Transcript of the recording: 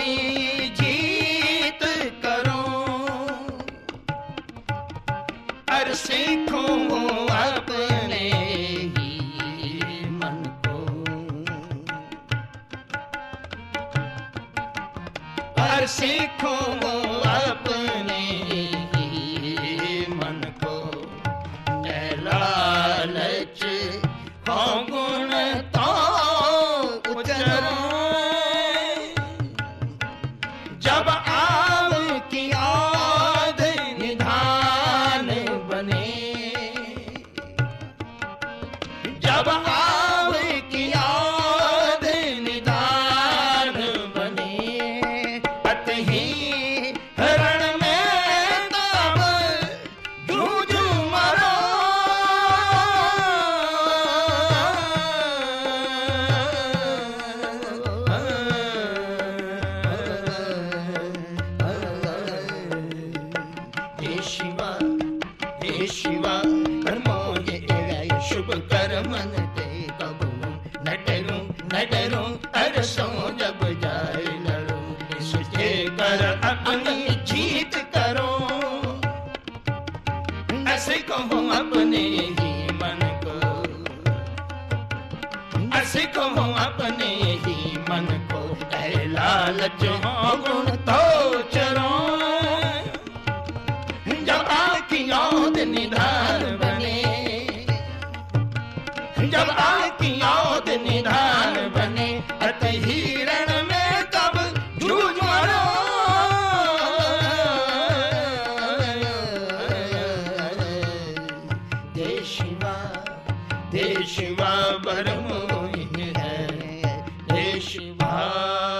अपनी जीत करूं और सीखूं अपने ही मन को, और सीखूं अपने ही मन को। लालच हो गुण तो उतरूं, जब आव की याद निधान बने, जब आव की याद निधान बने, अतही हरण में तब जूझ मरो, हे शिवा कर्मो ये शुभ कर्मन ते कबू न डरूं अरसों जब जाए लड़ूं, सुझे कर अपनी जीत करूं, ऐसे कहूं अपने ही मन को, ऐसे कहूं अपने ही मन को। ऐ लालच हो गुण तो चरों, जब आँखी याद निधान बने, जब आँखी याद निधान बने, अतही रण में तब जूझ मरो, दे शिवा बर मोहिन है, दे शिवा।